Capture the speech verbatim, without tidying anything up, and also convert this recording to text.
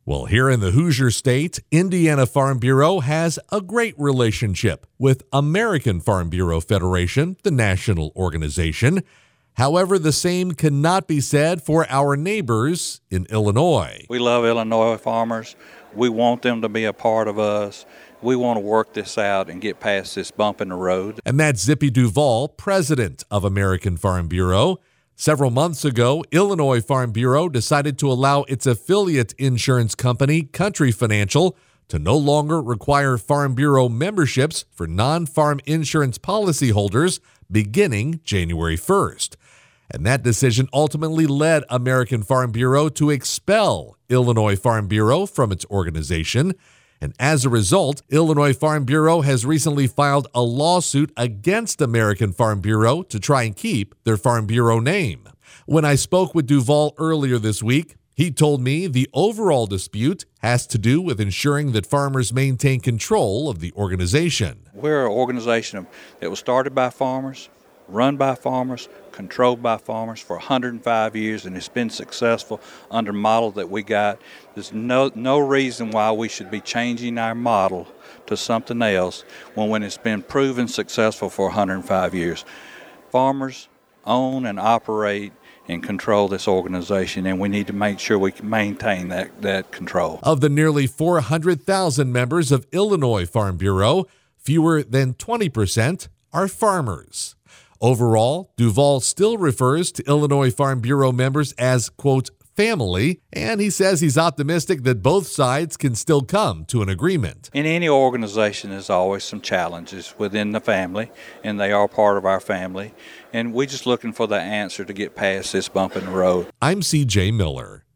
Well, here in the Hoosier State, Indiana Farm Bureau has a great relationship with American Farm Bureau Federation, the national organization. However, the same cannot be said for our neighbors in Illinois. We love Illinois farmers. We want them to be a part of us. We want to work this out and get past this bump in the road. And that's Zippy Duval, president of American Farm Bureau. Several months ago, Illinois Farm Bureau decided to allow its affiliate insurance company, Country Financial, to no longer require Farm Bureau memberships for non-farm insurance policyholders beginning January first. And that decision ultimately led American Farm Bureau to expel Illinois Farm Bureau from its organization. And as a result, Illinois Farm Bureau has recently filed a lawsuit against American Farm Bureau to try and keep their Farm Bureau name. When I spoke with Duval earlier this week, he told me the overall dispute has to do with ensuring that farmers maintain control of the organization. We're an organization that was started by farmers, run by farmers, controlled by farmers for one hundred five years, and it's been successful under the model that we got. There's no no reason why we should be changing our model to something else when, when it's been proven successful for one hundred five years. Farmers own and operate and control this organization, and we need to make sure we can maintain that, that control. Of the nearly four hundred thousand members of Illinois Farm Bureau, fewer than twenty percent are farmers. Overall, Duval still refers to Illinois Farm Bureau members as, quote, family, and he says he's optimistic that both sides can still come to an agreement. In any organization, there's always some challenges within the family, and they are part of our family, and we're just looking for the answer to get past this bump in the road. I'm C J Miller.